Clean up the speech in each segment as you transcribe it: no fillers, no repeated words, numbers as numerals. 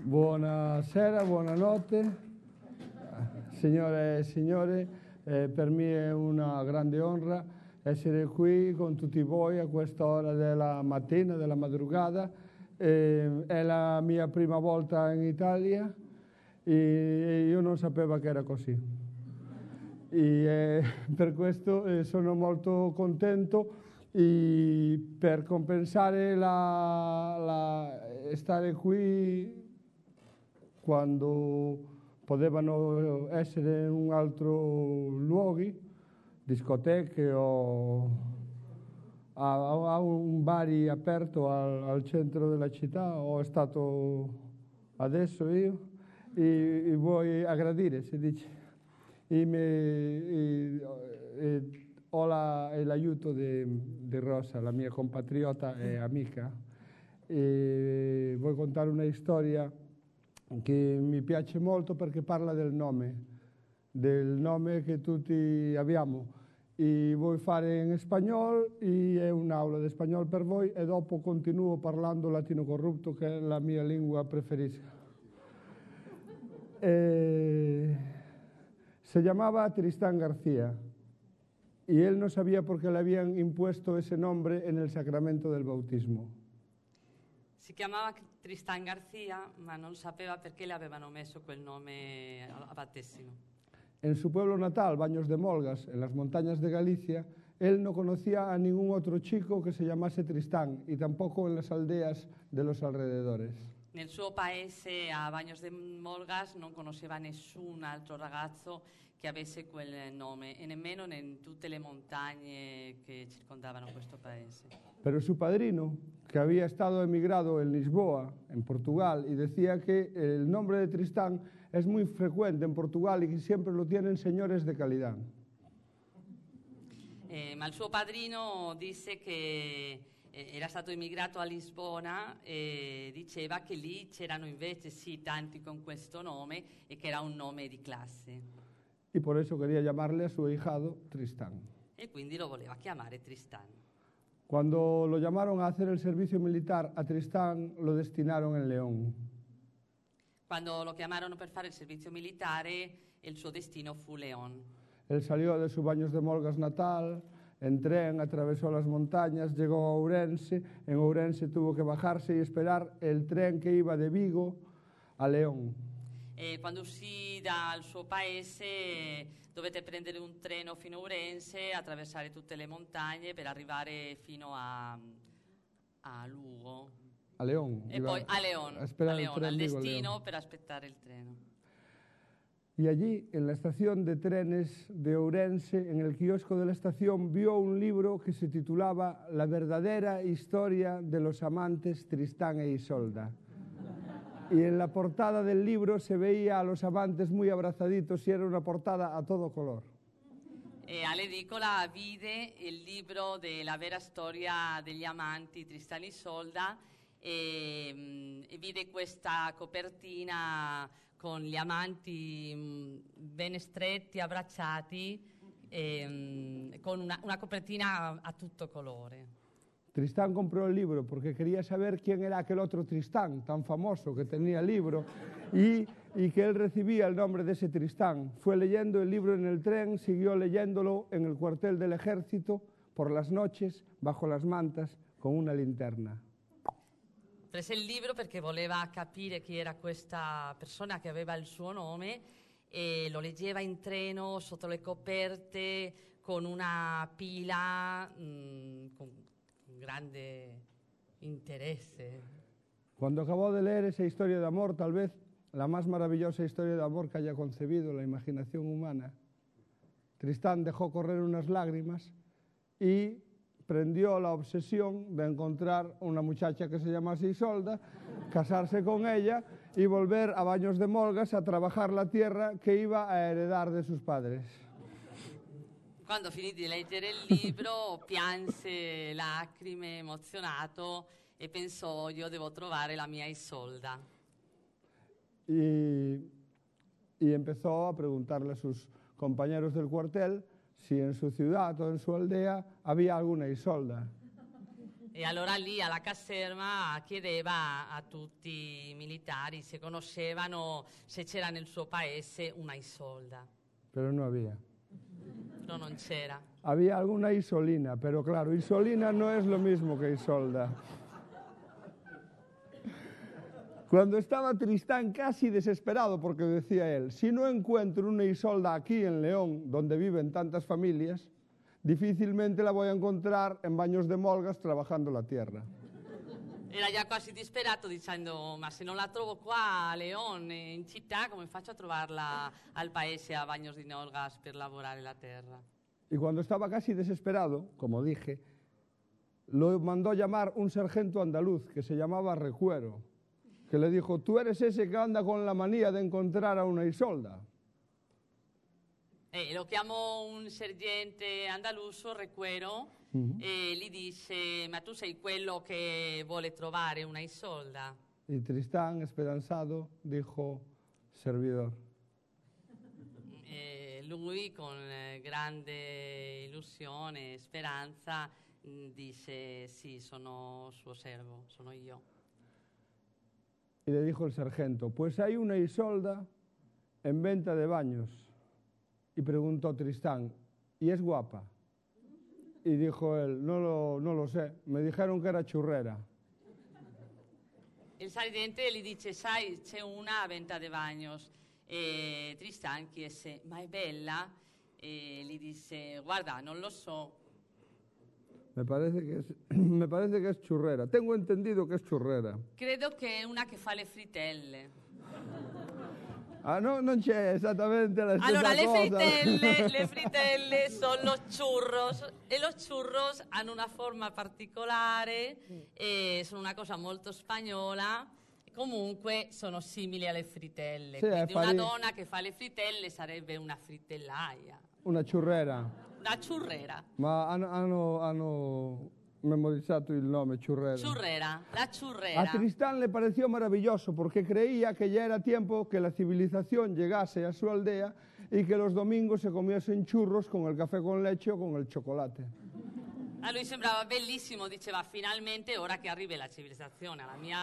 Buonasera, buonanotte, signore e signori, per me è una grande onra essere qui con tutti voi a questa ora della mattina, della madrugada. È la mia prima volta in Italia e io non sapevo che era così. Per questo sono molto contento e per compensare stare qui quando potevano essere in un altro luogo, discoteche o a un bar aperto al centro della città, ho stato adesso io e vuoi aggradire, si dice. Ho l'aiuto di Rosa, la mia compatriota e amica, e vuoi contare una storia che mi piace molto perché parla del nome che tutti abbiamo. E vuoi fare in spagnolo e è un'aula di spagnolo per voi e dopo continuo parlando latino corrupto, che è la mia lingua preferita. Se llamaba Tristán García y él no sabía por qué le habían impuesto ese nombre en el sacramento del bautismo. Si chiamava Tristán García, ma non sapeva perché le avevano messo quel nome a battesimo. En su pueblo natal, Baños de Molgas, en las montañas de Galicia, él no conocía a ningún otro chico que se llamase Tristán y tampoco en las aldeas de los alrededores. Nel suo paese, a Baños de Molgas, non conosceva nessun altro ragazzo che avesse quel nome e nemmeno in tutte le montagne che circondavano questo paese. Pero su padrino, que había estado emigrado en Lisboa, en Portugal, y decía que el nombre de Tristán es muy frecuente en Portugal y que siempre lo tienen señores de calidad. Ma il suo padrino disse che era stato emigrato a Lisbona e diceva che lì c'erano invece sì tanti con questo nome e che era un nome di classe. Y por eso quería llamarle a su ahijado Tristán. E quindi lo voleva chiamare Tristán. Cuando lo llamaron a hacer el servicio militar, a Tristán lo destinaron en León. Quando lo chiamarono per fare il servizio militare, il suo destino fu León. Él salió de su Baños de Molgas natal, en tren, atravesó las montañas, llegó a Ourense. En Ourense tuvo que bajarse y esperar el tren que iba de Vigo a León. E quando uscì dal suo paese dovette prendere un treno fino a Ourense, attraversare tutte le montagne per arrivare fino a Lugo. A León. E poi a León, al destino per aspettare il treno. Y allí, en la estación de trenes de Ourense, en el kiosco de la estación, vio un libro que se titulaba La verdadera historia de los amantes Tristán e Isolda. Y en la portada del libro se veía a los amantes muy abrazaditos y era una portada a todo color. E all'edicola vide il libro della vera storia degli amanti Tristán e Isolda e vide questa copertina con gli amanti ben stretti, abbracciati, con una copertina a tutto colore. Tristán compró el libro porque quería saber quién era aquel otro Tristán tan famoso que tenía el libro y que él recibía el nombre de ese Tristán. Fue leyendo el libro en el tren, siguió leyéndolo en el cuartel del ejército, por las noches, bajo las mantas, con una linterna. Prese il libro perché voleva capire chi era questa persona che aveva il suo nome e lo leggeva in treno, sotto le coperte, con una pila, con grande interesse. Cuando acabó de leer esa historia de amor, tal vez la más maravillosa historia de amor que haya concebido la imaginación humana, Tristán dejó correr unas lágrimas y prendió la obsesión de encontrar una muchacha que se llamase Isolda, casarse con ella y volver a Baños de Molgas a trabajar la tierra que iba a heredar de sus padres. Quando finì di leggere il libro pianse lacrime, emozionato, e pensò: io devo trovare la mia Isolda. Y empezó a preguntarle a sus compañeros del cuartel si en su ciudad o en su aldea había alguna Isolda. E allora lì alla caserma chiedeva a tutti i militari se conoscevano, se c'era nel suo paese una Isolda. Pero no había. Però non c'era. Había alguna Isolina, pero claro, Isolina no es lo mismo que Isolda. Cuando estaba Tristán casi desesperado, porque decía él, si no encuentro una Isolda aquí en León, donde viven tantas familias, difícilmente la voy a encontrar en Baños de Molgas trabajando la tierra. Era già quasi disperato dicendo, ma se non la trovo qua a León, in città, come faccio a trovarla al paese a Baños de Molgas per lavorare la terra? Y cuando estaba casi desesperado, como dije, lo mandó llamar un sargento andaluz que se llamaba Recuero, que le dijo, tú eres ese que anda con la manía de encontrar a una Isolda. Lo chiamò un sergente andaluso, Recuero, e gli dice, ma tu sei quello che vuole trovare una Isolda? Y Tristán, esperanzado, dijo, servidor. Lui, con grande illusione e speranza, dice, sì, sono suo servo, sono io. Y le dijo el sargento, pues hay una Isolda en venta de baños. Y preguntó Tristán, ¿y es guapa? Y dijo él, no lo sé, me dijeron que era churrera. Il sergente gli dice, sai, c'è una a venta de baños. E Tristán chiese, ma è bella? E gli disse, guarda, non lo so. Me parece que es churrera. Tengo entendido que es churrera. Credo che è una che fa le fritelle. Ah, no, non c'è esattamente la stessa Allora, cosa. le fritelle sono los churros e los churros hanno una forma particolare e sono una cosa molto spagnola. Comunque sono simili alle fritelle. Sì, Quindi una donna che fa le fritelle sarebbe una fritellaia. Una churrera. Una churrera. Ma hanno memorizzato il nome, churrera. Churrera, la churrera. A Tristán le pareció maravilloso porque creía que ya era tiempo que la civilización llegase a su aldea y que los domingos se comiesen churros con el café con leche o con el chocolate. A lui sembrava bellissimo, diceva finalmente è ora che arrivi la civilizzazione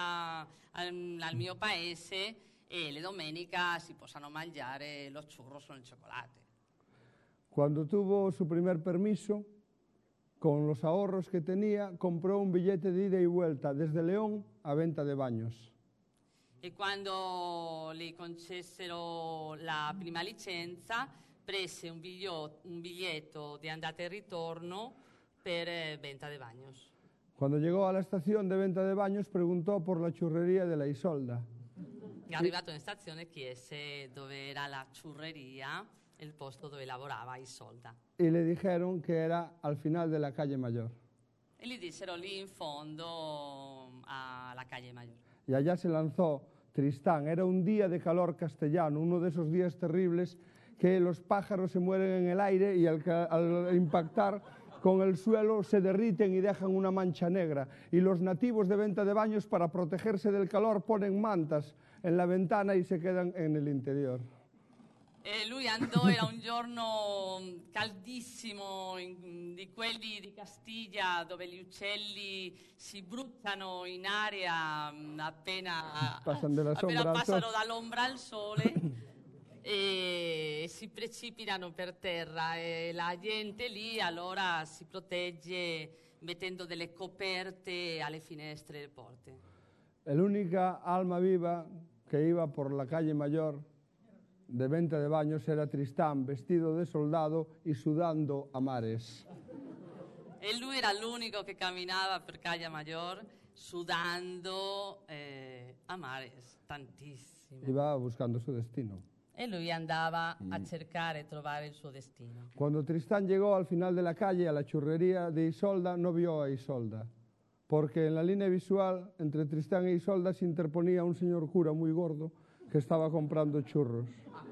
al mio paese e le domenica si possano mangiare lo churros con il cioccolato. Cuando tuvo su primer permiso, con los ahorros que tenía, compró un billete de ida y vuelta desde León a Venta de Baños. E quando le concessero la prima licenza, prese un biglietto di andata e ritorno per Venta de Baños. Cuando llegó a la estación de Venta de Baños, preguntó por la churrería de la Isolda. È arrivato in stazione e chiese dove era la ciurreria, il posto dove lavorava Isolda. Y le dijeron que era al final de la calle Mayor. E gli dissero lì in fondo alla calle Mayor. Y allá se lanzó Tristán. Era un día de calor castellano, uno de esos días terribles que los pájaros se mueren en el aire y al impactar con el suelo se derriten y dejan una mancha negra. Y los nativos de Venta de Baños, para protegerse del calor, ponen mantas en la ventana y se quedan en el interior. Lui andò, era un giorno caldissimo, di quelli di Castiglia, dove gli uccelli si bruciano in aria appena passano dall'ombra al sole e si precipitano per terra. E la gente lì allora si protegge mettendo delle coperte alle finestre e alle porte. L'unica alma viva que iba por la calle Mayor de Venta de Baños era Tristán, vestido de soldado y sudando a mares. E lui era l'unico che camminava per Calle Mayor sudando a mares, tantissimo. Iba buscando su destino. E lui andava a cercare e trovare il suo destino. Cuando Tristán llegó al final de la calle, a la churrería de Isolda, no vio a Isolda, porque en la línea visual entre Tristán e Isolda se interponía un señor cura muy gordo que estaba comprando churros.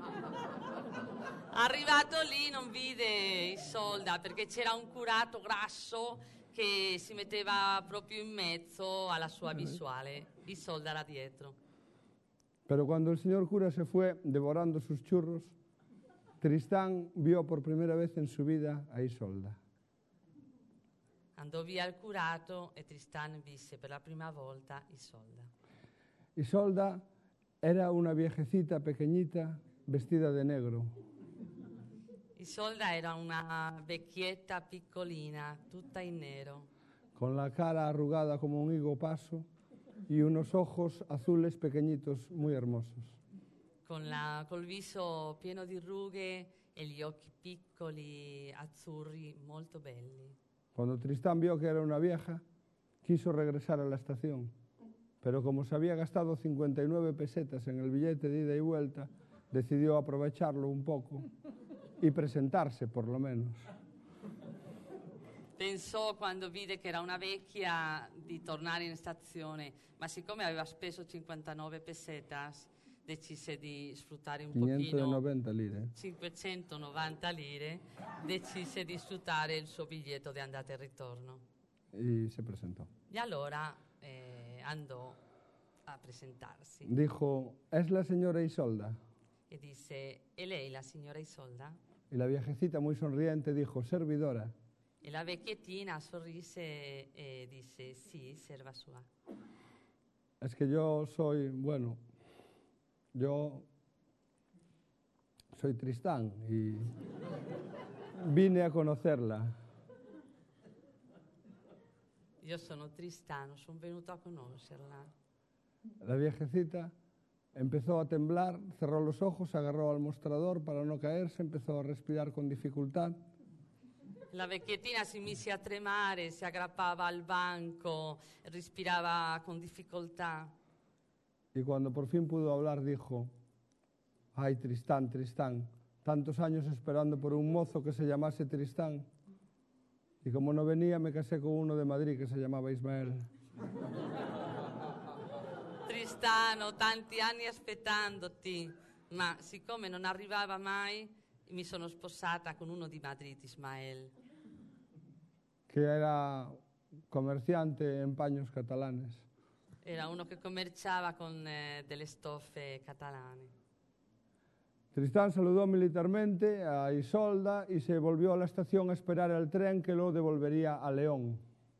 Arrivato lì non vide Isolda perché c'era un curato grasso che si metteva proprio in mezzo alla sua visuale. Isolda era dietro. Pero cuando el señor cura se fue devorando sus churros, Tristán vio por primera vez en su vida a Isolda. Andò via il curato e Tristán visse per la prima volta Isolda. Isolda era una viejecita pequeñita vestida de negro, Isolda era una vecchietta piccolina, tutta in nero, con la cara arrugada como un higo paso y unos ojos azules pequeñitos muy hermosos. col viso pieno di rughe e gli occhi piccoli, azzurri, molto belli. Cuando Tristán vio que era una vieja, quiso regresar a la estación, pero como se había gastado 59 pesetas en el billete de ida y vuelta, decidió aprovecharlo un poco y presentarse por lo menos. Pensò, quando vide che era una vecchia, di tornare in stazione, ma siccome aveva speso 59 pesetas, decise di sfruttare un 590 lire. 590 lire, decise di sfruttare il suo biglietto di andata e ritorno. Y se presentó. E allora andò a presentarsi. Dijo, ¿es la señora Isolda? E disse, è lei la signora Isolda? Y la viejecita muy sonriente dijo, servidora. E la vecchiettina sorrise e disse, sì, serva sua. Es que yo soy Tristán y vine a conocerla. Io sono Tristano, sono venuto a conoscerla. La viejecita empezó a temblar, cerró los ojos, agarró al mostrador para no caerse, empezó a respirar con dificultad. La vecchiettina si mise a tremare, si aggrappava al banco, respirava con difficoltà. Y cuando por fin pudo hablar dijo, ay Tristán, Tristán, tantos años esperando por un mozo que se llamase Tristán. Y como no venía me casé con uno de Madrid que se llamaba Ismael. Tristano, tanti anni aspettandoti, ma siccome non arrivava mai, mi sono sposata con uno di Madrid, Ismael. Que era comerciante en paños catalanes. Era uno che commerciava con delle stoffe catalane. Tristán saludó militarmente a Isolda y se volvió a la estación a esperar el tren que lo devolvería a León.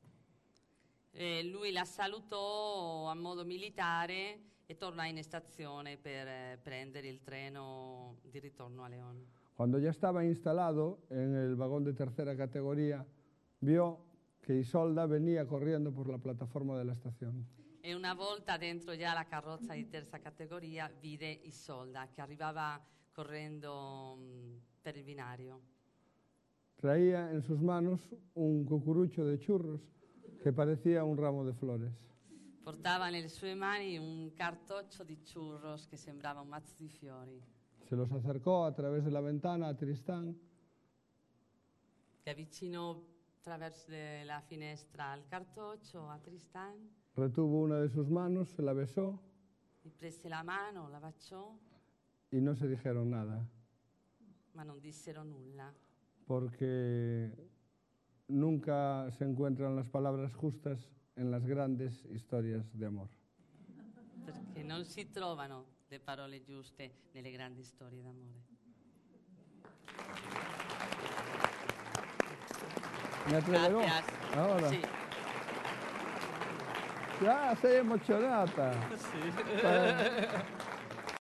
Lui la salutò a modo militare e tornò in stazione per prendere il treno di ritorno a León. Cuando ya estaba instalado en el vagón de tercera categoría, vio que Isolda venía corriendo por la plataforma de la estación. E una volta dentro già la carrozza di terza categoria vide Isolda che arrivava correndo per il binario. Traía en sus manos un cucurucho de churros que parecía un ramo de flores. Portava nelle sue mani un cartoccio di churros che sembrava un mazzo di fiori. Se los acercó a través de la ventana a Tristán. Si avvicinò attraverso la finestra al cartoccio a Tristán. Retuvo una de sus manos, se la besó. Gli prese la mano, la baciò. Y no se dijeron nada. Ma non dissero nulla. Porque nunca se encuentran las palabras justas en las grandes historias de amor. Perché non si trovano le parole giuste nelle grandi storie d'amore. ¿Me atreverò? Gracias. Ahora. Sì. Ya, sei emozionata. Sì.